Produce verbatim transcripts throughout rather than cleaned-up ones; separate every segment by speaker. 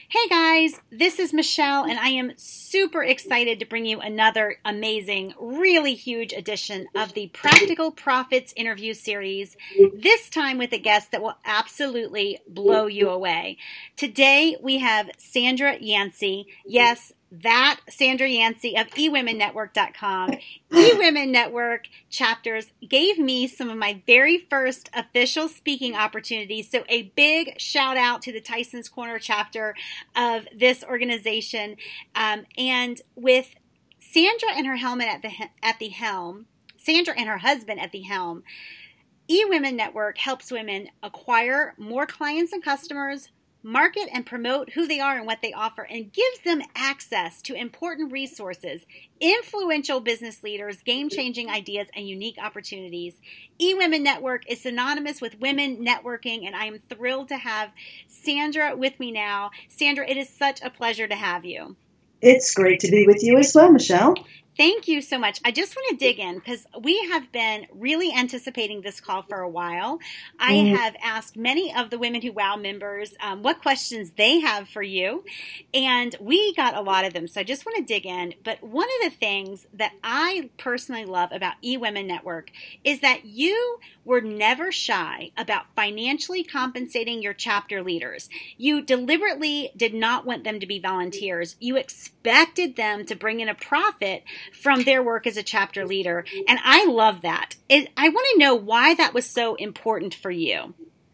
Speaker 1: Hey guys, this is Michelle, and I am super excited to bring you another amazing, really huge edition of the Practical Profits interview series, this time with a guest that will absolutely blow you away. Today we have Sandra Yancey. Yes, that Sandra Yancey of e women network dot com. eWomen Network chapters gave me some of my very first official speaking opportunities. So a big shout out to the Tyson's Corner chapter of this organization. Um, and with Sandra and her helmet at the at the helm, Sandra and her husband at the helm, eWomen Network helps women acquire more clients and customers, market and promote who they are and what they offer, and gives them access to important resources, influential business leaders, game-changing ideas, and unique opportunities. eWomen Network is synonymous with women networking, and I am thrilled to have Sandra with me now. Sandra, it is such a pleasure to have you.
Speaker 2: It's great to be with you as well, Michelle.
Speaker 1: Thank you so much. I just want to dig in because we have been really anticipating this call for a while. I mm. have asked many of the Women Who Wow members um, what questions they have for you, and we got a lot of them. So I just want to dig in. But one of the things that I personally love about eWomen Network is that you were never shy about financially compensating your chapter leaders. You deliberately did not want them to be volunteers. You expected them to bring in a profit from their work as a chapter leader. And I love that. It, I want to know why that was so important for you.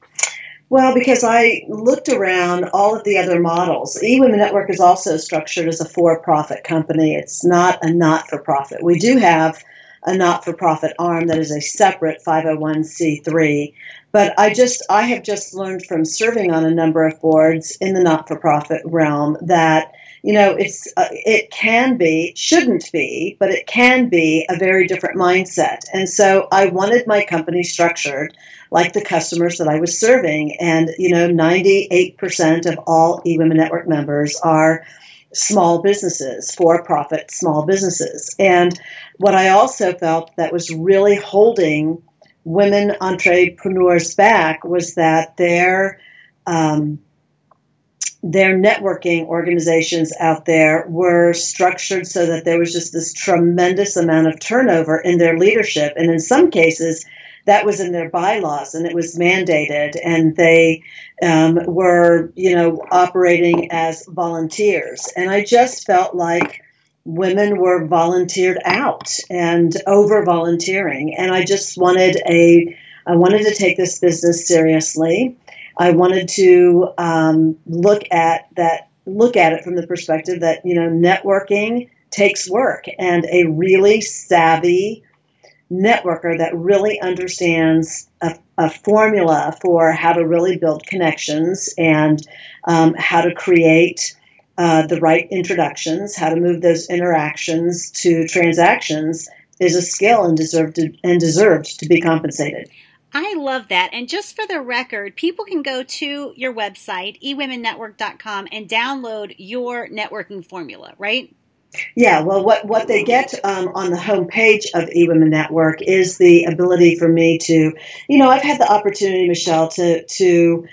Speaker 2: Well, because I looked around all of the other models. eWomen Network is also structured as a for-profit company. It's not a not-for-profit. We do have a not-for-profit arm that is a separate five oh one c three. But I just, I have just learned from serving on a number of boards in the not-for-profit realm that, you know, it's uh, it can be, shouldn't be, but it can be a very different mindset. And so I wanted my company structured like the customers that I was serving. And, you know, ninety-eight percent of all eWomen Network members are small businesses, for-profit small businesses. And what I also felt that was really holding women entrepreneurs back was that their um, their networking organizations out there were structured so that there was just this tremendous amount of turnover in their leadership. And in some cases, that was in their bylaws and it was mandated, and they um, were, you know, operating as volunteers. And I just felt like women were volunteered out and over volunteering. And I just wanted a, I wanted to take this business seriously. I wanted to um, look at that, look at it from the perspective that, you know, networking takes work, and a really savvy networker that really understands a, a formula for how to really build connections and um, how to create uh, the right introductions, how to move those interactions to transactions is a skill and deserved to, and deserved to be compensated.
Speaker 1: I love that. And just for the record, people can go to your website, e women network dot com, and download your networking formula, right?
Speaker 2: Yeah, well, what, what they get um, on the homepage of eWomen Network is the ability for me to, you know, I've had the opportunity, Michelle, to to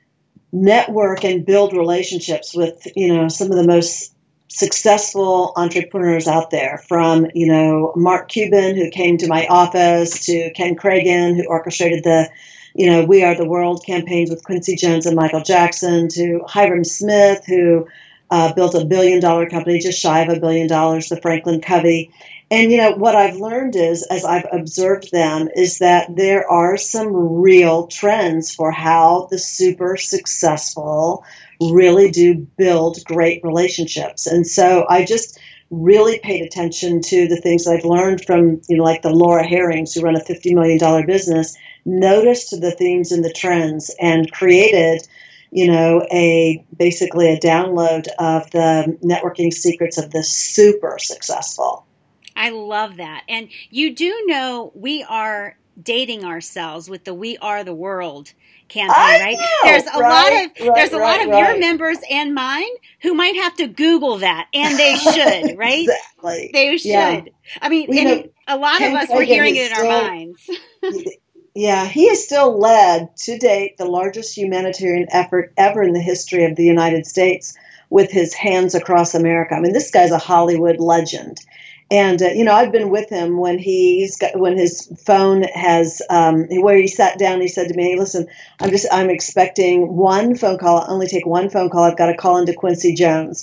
Speaker 2: network and build relationships with, you know, some of the most successful entrepreneurs out there, from, you know, Mark Cuban, who came to my office, to Ken Cragen, who orchestrated the, you know, We Are the World campaigns with Quincy Jones and Michael Jackson, to Hiram Smith, who Uh, built a billion-dollar company, just shy of a billion dollars, the Franklin Covey. And, you know, what I've learned is, as I've observed them, is that there are some real trends for how the super successful really do build great relationships. And so I just really paid attention to the things I've learned from, you know, like the Laura Herrings, who run a fifty million dollars business, noticed the themes and the trends and created, you know, a basically a download of the networking secrets of the super successful.
Speaker 1: I love that. And you do know we are dating ourselves with the We Are the World campaign,
Speaker 2: I
Speaker 1: right?
Speaker 2: know,
Speaker 1: there's a
Speaker 2: right,
Speaker 1: lot of
Speaker 2: right,
Speaker 1: there's a
Speaker 2: right,
Speaker 1: lot of
Speaker 2: right.
Speaker 1: your members and mine who might have to Google that, and they should, right?
Speaker 2: Exactly.
Speaker 1: They should.
Speaker 2: Yeah.
Speaker 1: I mean,
Speaker 2: well,
Speaker 1: and
Speaker 2: you know,
Speaker 1: a lot
Speaker 2: Ken
Speaker 1: of us were
Speaker 2: Cragen
Speaker 1: hearing
Speaker 2: is
Speaker 1: it in
Speaker 2: still,
Speaker 1: our minds.
Speaker 2: Yeah, he has still led to date the largest humanitarian effort ever in the history of the United States with his Hands Across America. I mean, this guy's a Hollywood legend. And, uh, you know, I've been with him when he's got, when his phone has, um, where he sat down, he said to me, hey, listen, I'm just, I'm expecting one phone call. I'll only take one phone call. I've got to call into Quincy Jones.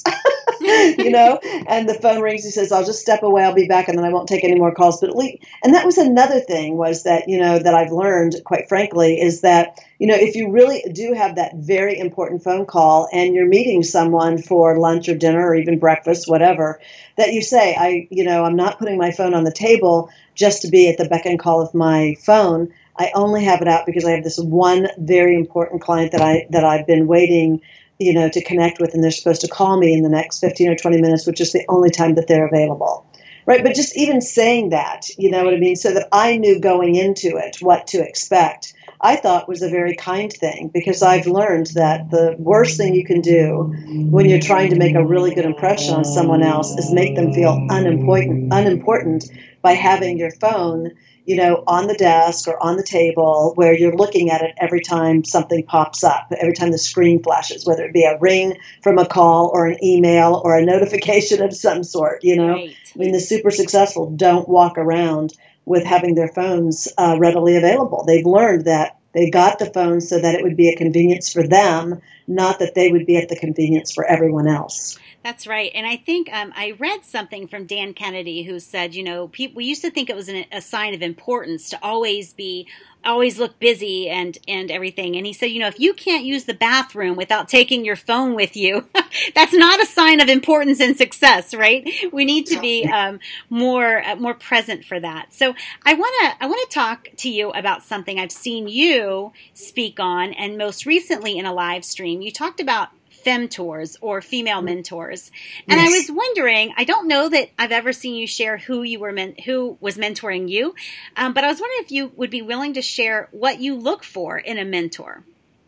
Speaker 2: You know, and the phone rings. He says, I'll just step away. I'll be back. And then I won't take any more calls. But at least, and that was another thing was that, you know, that I've learned, quite frankly, is that, you know, if you really do have that very important phone call and you're meeting someone for lunch or dinner or even breakfast, whatever, that you say, I, you know, I'm not putting my phone on the table just to be at the beck and call of my phone. I only have it out because I have this one very important client that I, that I've been waiting you know, to connect with, and they're supposed to call me in the next fifteen or twenty minutes, which is the only time that they're available. Right. But just even saying that, you know what I mean? So that I knew going into it what to expect, I thought was a very kind thing, because I've learned that the worst thing you can do when you're trying to make a really good impression on someone else is make them feel unimportant, unimportant by having your phone, you know, on the desk or on the table where you're looking at it every time something pops up, every time the screen flashes, whether it be a ring from a call or an email or a notification of some sort, you know.
Speaker 1: Right.
Speaker 2: I mean, the super successful don't walk around with having their phones uh, readily available. They've learned that they got the phone so that it would be a convenience for them, not that they would be at the convenience for everyone else.
Speaker 1: That's right. And I think um, I read something from Dan Kennedy who said, you know, people, we used to think it was an, a sign of importance to always be, always look busy and, and everything. And he said, you know, if you can't use the bathroom without taking your phone with you, that's not a sign of importance and success, right? We need to be um, more uh, more present for that. So I want to I want to talk to you about something I've seen you speak on, and most recently in a live stream, you talked about femtors or female mentors. And yes. I was wondering, I don't know that I've ever seen you share who you were men- who was mentoring you, um, but I was wondering if you would be willing to share what you look for in a mentor.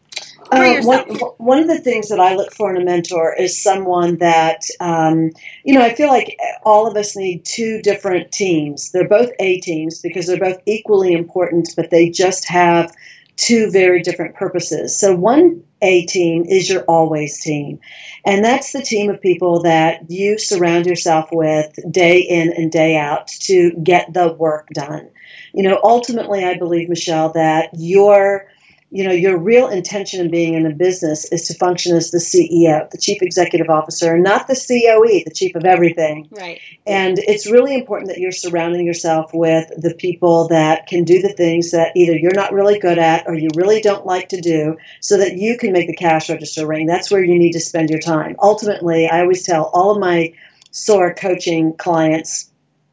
Speaker 2: Uh, one, one of the things that I look for in a mentor is someone that, um, you know, I feel like all of us need two different teams. They're both A teams because they're both equally important, but they just have two very different purposes. So one A team is your always team. And that's the team of people that you surround yourself with day in and day out to get the work done. You know, ultimately, I believe, Michelle, that your You know, your real intention in being in a business is to function as the C E O, the chief executive officer, and not the C O E, the chief of everything.
Speaker 1: Right.
Speaker 2: And it's really important that you're surrounding yourself with the people that can do the things that either you're not really good at or you really don't like to do, so that you can make the cash register ring. That's where you need to spend your time. Ultimately, I always tell all of my S O A R coaching clients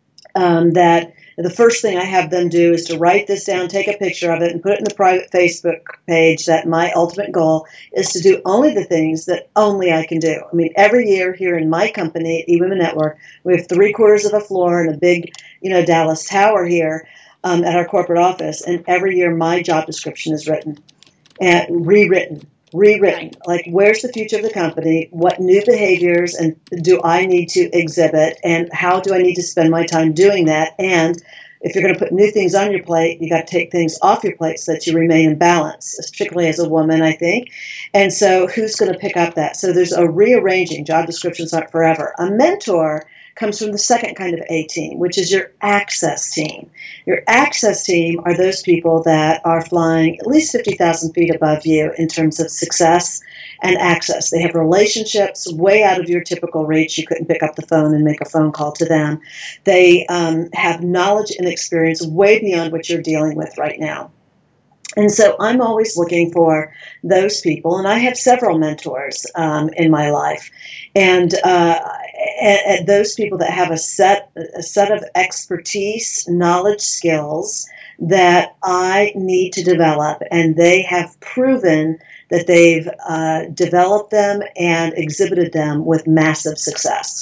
Speaker 2: um, that the first thing I have them do is to write this down, take a picture of it, and put it in the private Facebook page, that my ultimate goal is to do only the things that only I can do. I mean, every year here in my company at eWomen Network, we have three quarters of a floor and a big, you know, Dallas tower here um, at our corporate office. And every year my job description is written and rewritten. Rewritten, like where's the future of the company, what new behaviors and do I need to exhibit, and how do I need to spend my time doing that? And if you're going to put new things on your plate, you got to take things off your plate so that you remain in balance, particularly as a woman, I think. And so who's going to pick up that? So there's a rearranging. Job descriptions aren't forever. A mentor comes from the second kind of A team, which is your access team. Your access team are those people that are flying at least fifty thousand feet above you in terms of success and access. They have relationships way out of your typical reach. You couldn't pick up the phone and make a phone call to them. They um, have knowledge and experience way beyond what you're dealing with right now. And so I'm always looking for those people, and I have several mentors um, in my life, and, uh, and, and those people that have a set a set of expertise, knowledge, skills that I need to develop, and they have proven that they've uh, developed them and exhibited them with massive success.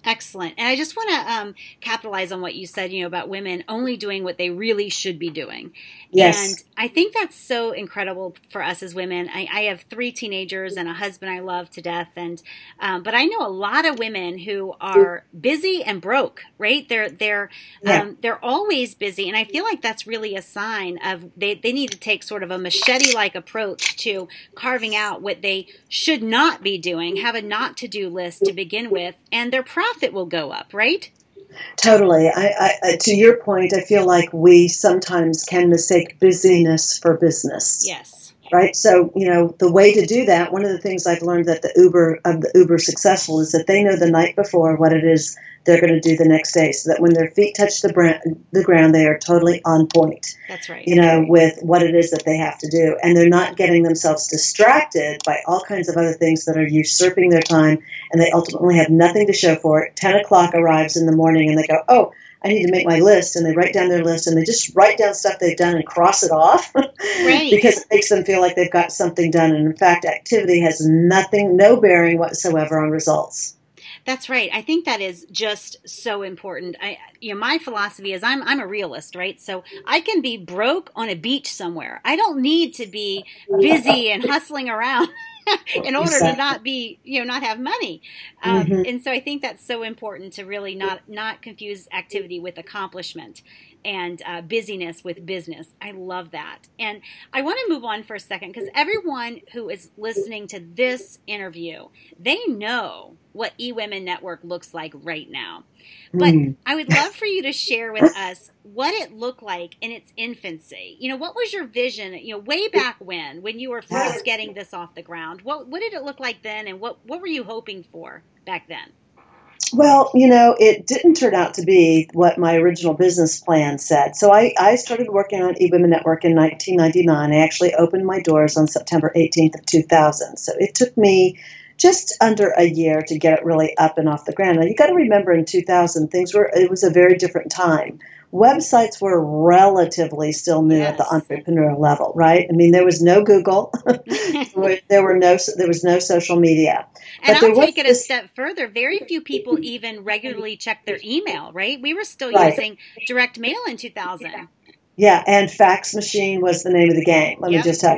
Speaker 1: Excellent. And I just want to um, capitalize on what you said, you know, about women only doing what they really should be doing.
Speaker 2: Yes.
Speaker 1: And I think that's so incredible for us as women. I, I have three teenagers and a husband I love to death. And, um, but I know a lot of women who are busy and broke, right? They're, they're,
Speaker 2: yeah.
Speaker 1: um, they're always busy. And I feel like that's really a sign of they, they need to take sort of a machete-like approach to carving out what they should not be doing, have a not to do list to begin with, and their profit will go up, right?
Speaker 2: Totally. I, I, to your point, I feel like we sometimes can mistake busyness for business.
Speaker 1: Yes.
Speaker 2: Right. So, you know, the way to do that, one of the things I've learned that the Uber of the Uber successful is that they know the night before what it is they're going to do the next day, so that when their feet touch the, brand, the ground, they are totally on point.
Speaker 1: That's right.
Speaker 2: You know, with what it is that they have to do. And they're not getting themselves distracted by all kinds of other things that are usurping their time, and they ultimately have nothing to show for it. ten o'clock arrives in the morning and they go, oh, I need to make my list, and they write down their list, and they just write down stuff they've done and cross it off
Speaker 1: right.
Speaker 2: because it makes them feel like they've got something done. And in fact, activity has nothing, no bearing whatsoever on results.
Speaker 1: That's right. I think that is just so important. I, you know, my philosophy is I'm I'm a realist, right? So I can be broke on a beach somewhere. I don't need to be busy and hustling around in order exactly. to not be, you know, not have money. Um, mm-hmm. And so I think that's so important to really not not confuse activity with accomplishment and uh, busyness with business. I love that. And I want to move on for a second because everyone who is listening to this interview, they know what eWomen Network looks like right now. But mm. I would love for you to share with us what it looked like in its infancy. You know, what was your vision, you know, way back when, when you were first getting this off the ground? What what did it look like then, and what, what were you hoping for back then?
Speaker 2: Well, you know, it didn't turn out to be what my original business plan said. So I, I started working on eWomen Network in nineteen ninety-nine. I actually opened my doors on September eighteenth of two thousand. So it took me just under a year to get it really up and off the ground. Now, you got to remember in two thousand, things were, it was a very different time. Websites were relatively still new
Speaker 1: yes.
Speaker 2: at the entrepreneur level, right? I mean, there was no Google, there were no, there was no social media.
Speaker 1: And
Speaker 2: but
Speaker 1: I'll take it
Speaker 2: this,
Speaker 1: a step further. Very few people even regularly check their email, right? We were still
Speaker 2: right.
Speaker 1: using direct mail in two thousand.
Speaker 2: Yeah, and fax machine was the name of the game. Let yep. me just tell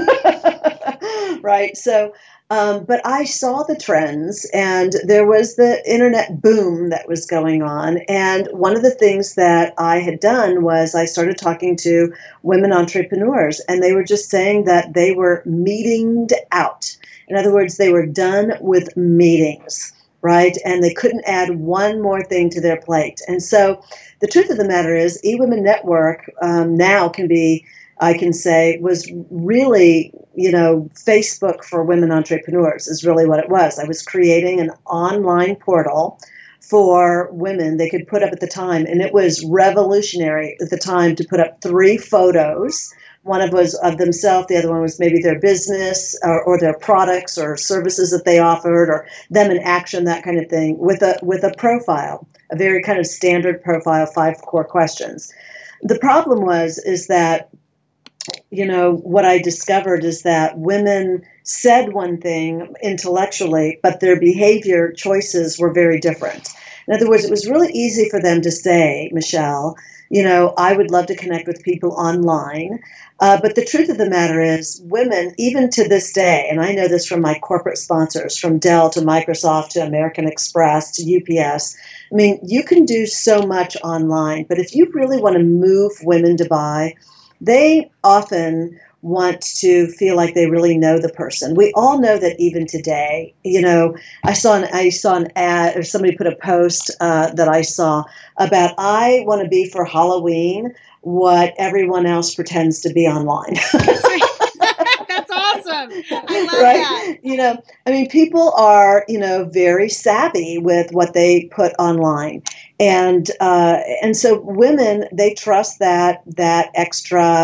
Speaker 2: you. Right. So, Um, but I saw the trends, and there was the internet boom that was going on. And one of the things that I had done was I started talking to women entrepreneurs, and they were just saying that they were meetinged out. In other words, they were done with meetings, right? And they couldn't add one more thing to their plate. And so the truth of the matter is eWomen Network um, now can be, I can say, was really, you know, Facebook for women entrepreneurs is really what it was. I was creating an online portal for women they could put up at the time, and it was revolutionary at the time to put up three photos. One of was of themselves, the other one was maybe their business or, or their products or services that they offered, or them in action, that kind of thing, with a with a profile, a very kind of standard profile, five core questions. The problem was is that, you know, what I discovered is that women said one thing intellectually, but their behavior choices were very different. In other words, it was really easy for them to say, Michelle, you know, I would love to connect with people online. Uh, but the truth of the matter is women, even to this day, and I know this from my corporate sponsors, from Dell to Microsoft to American Express to U P S, I mean, you can do so much online. But if you really want to move women to buy, they often want to feel like they really know the person. We all know that even today, you know, I saw an I saw an ad, or somebody put a post uh, that I saw about, I want to be for Halloween what everyone else pretends to be online.
Speaker 1: That's awesome. I love
Speaker 2: right?
Speaker 1: that.
Speaker 2: You know, I mean, people are, you know, very savvy with what they put online. And uh, and so women, they trust that that extra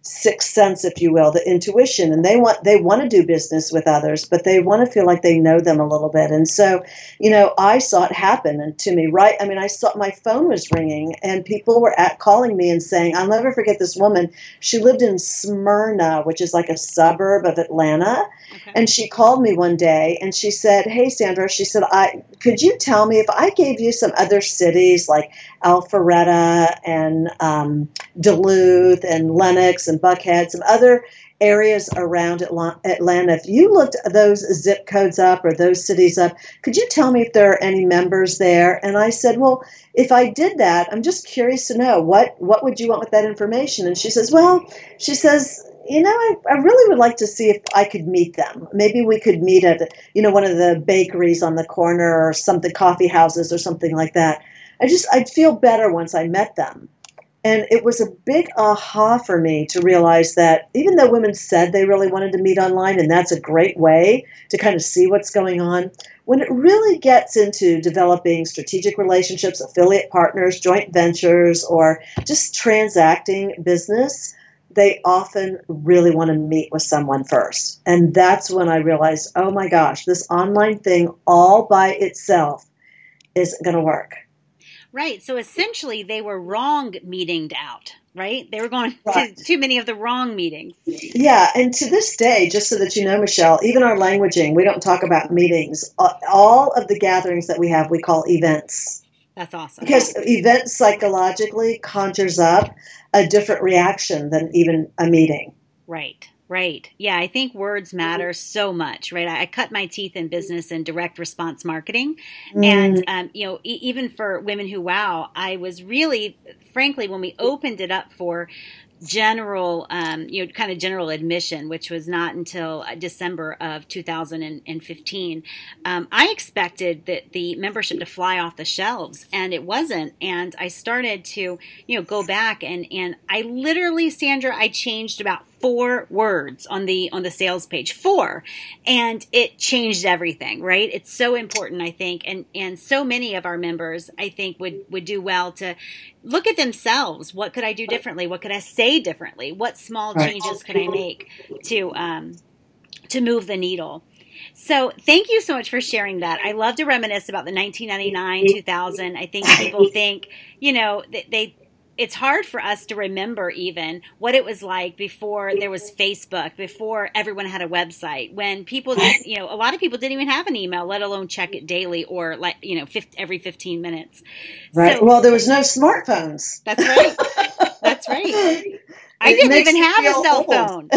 Speaker 2: sixth sense, if you will, the intuition, and they want they want to do business with others, but they want to feel like they know them a little bit. And so, you know, I saw it happen to me, right? I mean, I saw my phone was ringing, and people were at calling me and saying, "I'll never forget this woman. She lived in Smyrna, which is like a suburb of Atlanta." Okay. And she called me one day, and she said, "Hey, Sandra," she said, "I could you tell me if I gave you some other cities like Alpharetta and um, Duluth and Lenox and Buckhead, some other areas around Atlanta, if you looked those zip codes up or those cities up, could you tell me if there are any members there?" And I said, "Well, if I did that, I'm just curious to know, what, what would you want with that information?" And she says, "Well," she says, "you know, I, I really would like to see if I could meet them. Maybe we could meet at, you know, one of the bakeries on the corner or something, coffee houses or something like that. I just, I'd feel better once I met them." And it was a big aha for me to realize that even though women said they really wanted to meet online, and that's a great way to kind of see what's going on, when it really gets into developing strategic relationships, affiliate partners, joint ventures, or just transacting business, they often really want to meet with someone first. And that's when I realized, oh my gosh, this online thing all by itself isn't going to work.
Speaker 1: Right. So essentially they were wrong meetinged out, right? They were going
Speaker 2: right.
Speaker 1: to too many of the wrong meetings.
Speaker 2: Yeah. And to this day, just so that you know, Michelle, even our languaging, we don't talk about meetings. All of the gatherings that we have, we call events.
Speaker 1: That's awesome.
Speaker 2: Because event psychologically conjures up a different reaction than even a meeting.
Speaker 1: Right. Right. Yeah, I think words matter so much, right? I, I cut my teeth in business and direct response marketing. Mm. And, um, you know, e- even for Women Who Wow, I was really, frankly, when we opened it up for general, um, you know, kind of general admission, which was not until December of two thousand fifteen, um, I expected that the membership to fly off the shelves, and it wasn't. And I started to, you know, go back and, and I literally, Sandra, I changed about four words on the on the sales page, four, and it changed everything, right? It's so important, I think, and and so many of our members, I think, would would do well to look at themselves. What could I do differently? What could I say differently? What small changes could I make to um to move the needle? So thank you so much for sharing that. I love to reminisce about the nineteen ninety-nine, two thousand. I think people think, you know, they, they it's hard for us to remember even what it was like before there was Facebook, before everyone had a website, when people, you know, a lot of people didn't even have an email, let alone check it daily or like, you know, fifty, every fifteen minutes.
Speaker 2: Right. So, well, there was no smartphones.
Speaker 1: That's right. That's right. I didn't even have a cell old. phone.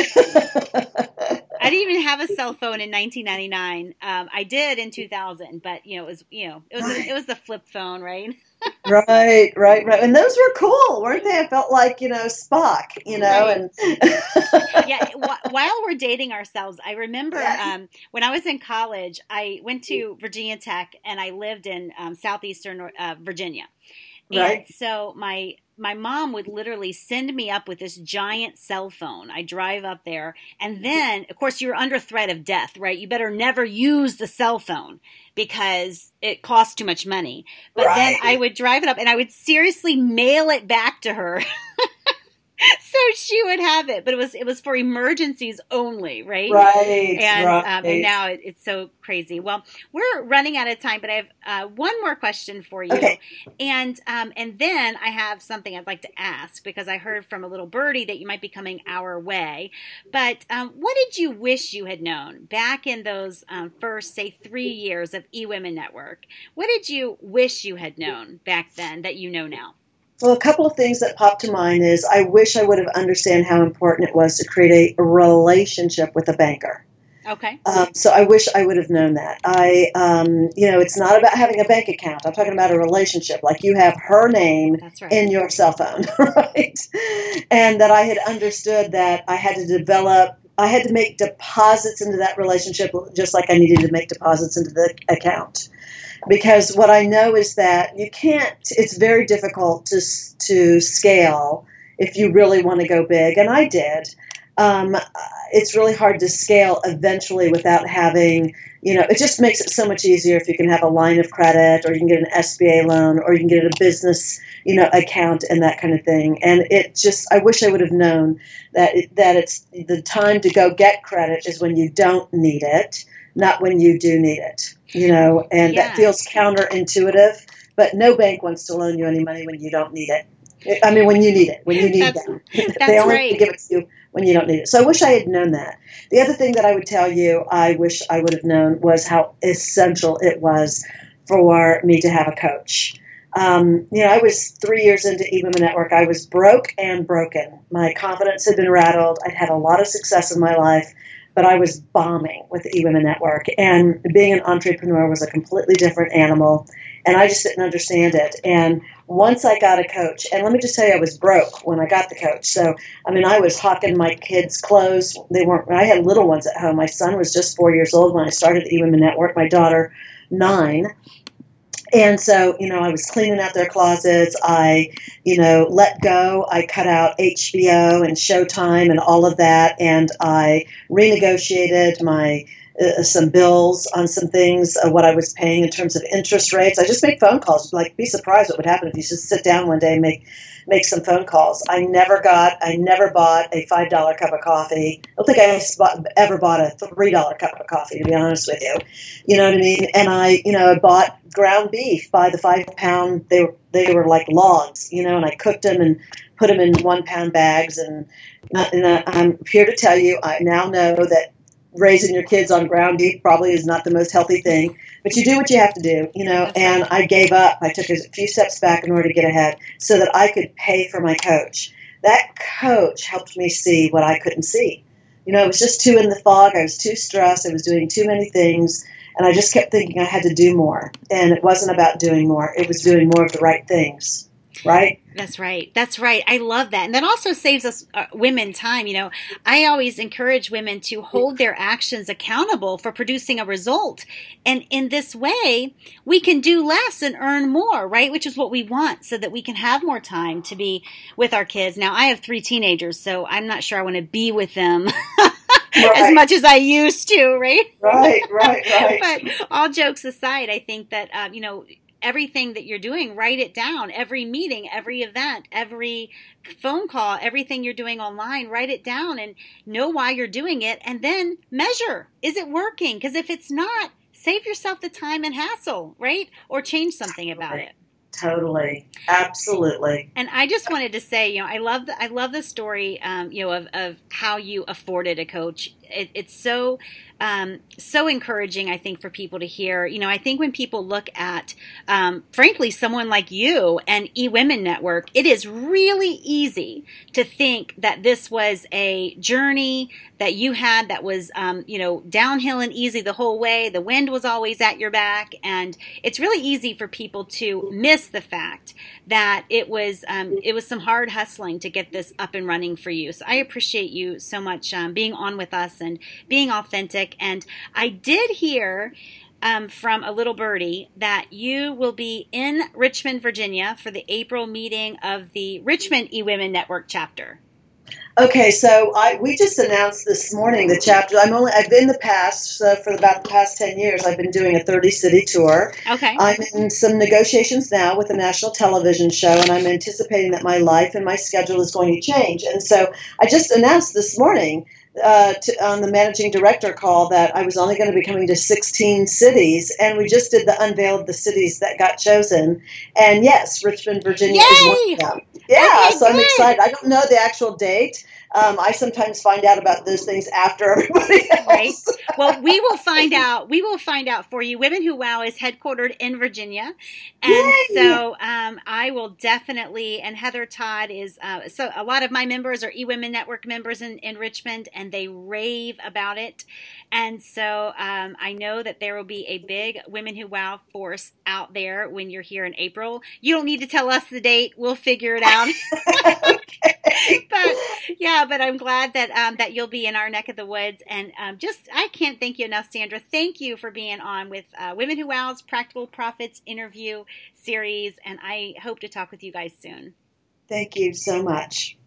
Speaker 1: I didn't even have a cell phone in nineteen ninety-nine. Um, I did in two thousand, but you know, it was, you know, it was, it was the flip phone, right?
Speaker 2: Right, right, right. And those were cool, weren't they? I felt like, you know, Spock, you know, right. and
Speaker 1: yeah. Wh- while we're dating ourselves, I remember yeah. um, when I was in college, I went to Virginia Tech and I lived in um, southeastern uh, Virginia. And
Speaker 2: right.
Speaker 1: so my my mom would literally send me up with this giant cell phone. I drive up there. And then, of course, you're under threat of death, right? You better never use the cell phone because it costs too much money. But right. then I would drive it up and I would seriously mail it back to her. So she would have it, but it was it was for emergencies only, right?
Speaker 2: Right.
Speaker 1: And
Speaker 2: right.
Speaker 1: Um, and now it, it's so crazy. Well, we're running out of time, but I have uh, one more question for you,
Speaker 2: okay.
Speaker 1: and um, and then I have something I'd like to ask because I heard from a little birdie that you might be coming our way. But um, what did you wish you had known back in those um, first, say, three years of eWomen Network? What did you wish you had known back then that you know now?
Speaker 2: Well, a couple of things that popped to mind is I wish I would have understood how important it was to create a relationship with a banker.
Speaker 1: Okay.
Speaker 2: Um, so I wish I would have known that. I, um, you know, it's not about having a bank account. I'm talking about a relationship. Like you have her name
Speaker 1: That's right.
Speaker 2: in your cell phone, right? And that I had understood that I had to develop, I had to make deposits into that relationship just like I needed to make deposits into the account. Because what I know is that you can't, it's very difficult to to scale if you really want to go big. And I did. um, it's really hard to scale eventually without having, you know, it just makes it so much easier if you can have a line of credit, or you can get an S B A loan, or you can get a business, you know, account and that kind of thing. And it just, I wish I would have known that it, that it's the time to go get credit is when you don't need it, not when you do need it, you know, and
Speaker 1: Yeah.
Speaker 2: that feels counterintuitive, but no bank wants to loan you any money when you don't need it. I mean, when you need it, when you need
Speaker 1: That's,
Speaker 2: them.
Speaker 1: that's
Speaker 2: They only
Speaker 1: right.
Speaker 2: give it to you when you don't need it. So I wish I had known that. The other thing that I would tell you, I wish I would have known, was how essential it was for me to have a coach. Um, you know, I was three years into eWomen Network. I was broke and broken. My confidence had been rattled. I'd had a lot of success in my life, but I was bombing with the eWomen Network. And being an entrepreneur was a completely different animal, and I just didn't understand it. And once I got a coach, and let me just tell you, I was broke when I got the coach. So, I mean, I was hawking my kids' clothes. They weren't, I had little ones at home. My son was just four years old when I started the eWomen Network, my daughter, nine. And so, you know, I was cleaning out their closets. I, you know, let go. I cut out H B O and Showtime and all of that. And I renegotiated my uh, some bills on some things, uh, what I was paying in terms of interest rates. I just make phone calls. Like, be surprised what would happen if you just sit down one day and make make some phone calls. I never got, I never bought a five dollar cup of coffee. I don't think I ever bought a three dollar cup of coffee, to be honest with you. You know what I mean? And I, you know, I bought ground beef by the five pound. They were, they were like logs, you know, and I cooked them and put them in one pound bags. And, and I'm here to tell you, I now know that raising your kids on ground beef probably is not the most healthy thing, but you do what you have to do, you know, and I gave up. I took a few steps back in order to get ahead so that I could pay for my coach. That coach helped me see what I couldn't see. You know, it was just too in the fog. I was too stressed. I was doing too many things, and I just kept thinking I had to do more, and it wasn't about doing more. It was doing more of the right things. Right?
Speaker 1: That's right. That's right. I love that. And that also saves us uh, women time. You know, I always encourage women to hold their actions accountable for producing a result. And in this way, we can do less and earn more, right? Which is what we want, so that we can have more time to be with our kids. Now, I have three teenagers, so I'm not sure I want to be with them right. as much as I used to, right?
Speaker 2: Right, right, right.
Speaker 1: But all jokes aside, I think that, uh, you know, everything that you're doing, write it down. Every meeting, every event, every phone call, everything you're doing online, write it down and know why you're doing it, and then measure. Is it working? Because if it's not, save yourself the time and hassle, right? Or change something about it.
Speaker 2: Totally. Absolutely.
Speaker 1: And I just wanted to say, you know, I love the, I love the story, um, you know, of, of how you afforded a coach. It, it's so, um, so encouraging, I think, for people to hear. You know, I think when people look at, um, frankly, someone like you and eWomen Network, it is really easy to think that this was a journey that you had that was, um, you know, downhill and easy the whole way. The wind was always at your back. And it's really easy for people to miss the fact that it was, um, it was some hard hustling to get this up and running for you. So I appreciate you so much um, being on with us and being authentic. And I did hear um, from a little birdie that you will be in Richmond, Virginia for the April meeting of the Richmond eWomen Network chapter.
Speaker 2: Okay, so I we just announced this morning the chapter. I'm only I've been in the past so for about the past ten years. I've been doing a thirty city tour.
Speaker 1: Okay,
Speaker 2: I'm in some negotiations now with a national television show, and I'm anticipating that my life and my schedule is going to change. And so I just announced this morning uh, to, on the managing director call that I was only going to be coming to sixteen cities, and we just did the unveil of the cities that got chosen. And yes, Richmond, Virginia
Speaker 1: Yay!
Speaker 2: is one of them. Yeah,
Speaker 1: Okay,
Speaker 2: so I'm
Speaker 1: good.
Speaker 2: excited. I don't know the actual date. Um, I sometimes find out about those things after everybody else.
Speaker 1: Right. Well, we will find out. We will find out for you. Women Who Wow is headquartered in Virginia, and
Speaker 2: Yay!
Speaker 1: so um, I will definitely. And Heather Todd is. Uh, so a lot of my members are eWomen Network members in, in Richmond, and they rave about it. And so um, I know that there will be a big Women Who Wow force out there when you're here in April. You don't need to tell us the date. We'll figure it out.
Speaker 2: Okay.
Speaker 1: But yeah, but I'm glad that um, that you'll be in our neck of the woods, and um, just I can't thank you enough, Sandra. Thank you for being on with uh, Women Who Wow's Practical Profits interview series, and I hope to talk with you guys soon.
Speaker 2: Thank you so much.